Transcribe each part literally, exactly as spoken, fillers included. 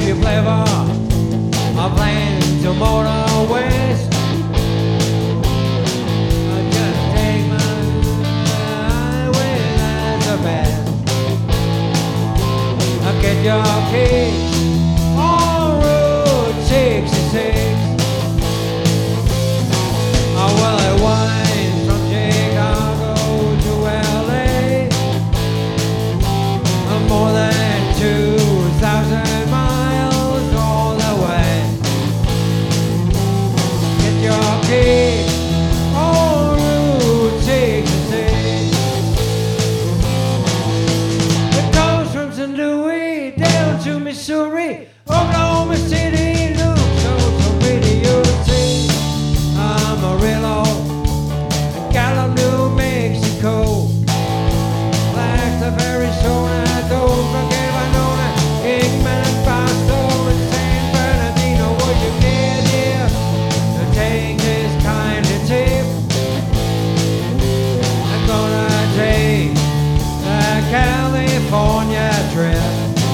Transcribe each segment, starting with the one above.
you clever, I'm planning to motor west. I just take my highway, that's the best. I get your key on Route sixty-six. Oh, well, it winds from Chicago to L A, more than two thousand miles all the way. Get your key on Route sixty-six. It goes from Saint Louis down to Missouri. Oklahoma City looks so, so pretty, you'll see. Amarillo, Gallup, New Mexico, Flagstaff, Arizona, don't forget Winona, Kingman and Boston, and San Bernardino. Would you get here to take this kind of tip? I'm gonna take the California trip.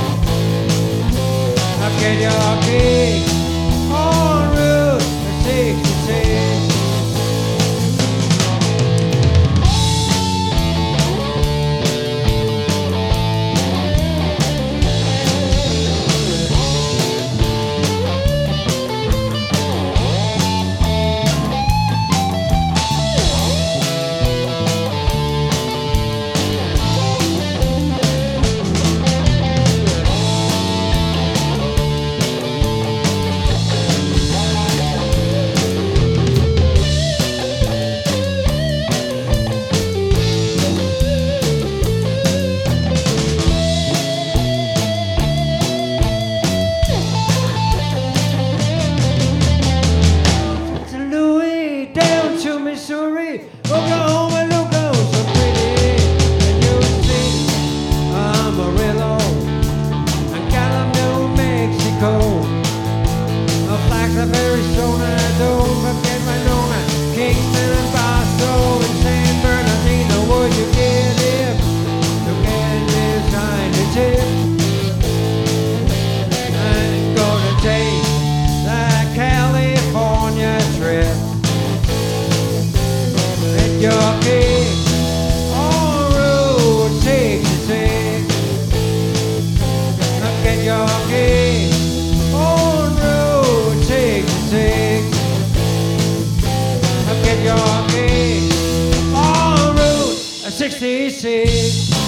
I'll get your key on Route sixty-six. Missouri, Oklahoma, look oh so pretty, and you'll see Amarillo, and Gallup, New Mexico, a Flagstaff, Arizona, don't forget Winona, Kingman and Boston, and San Bernardino. Would you get it to get this kind of tip? I'm gonna take that California trip. Your key on Route sixty-six. Now get your key on Route sixty-six. Now get your key on Route sixty-six.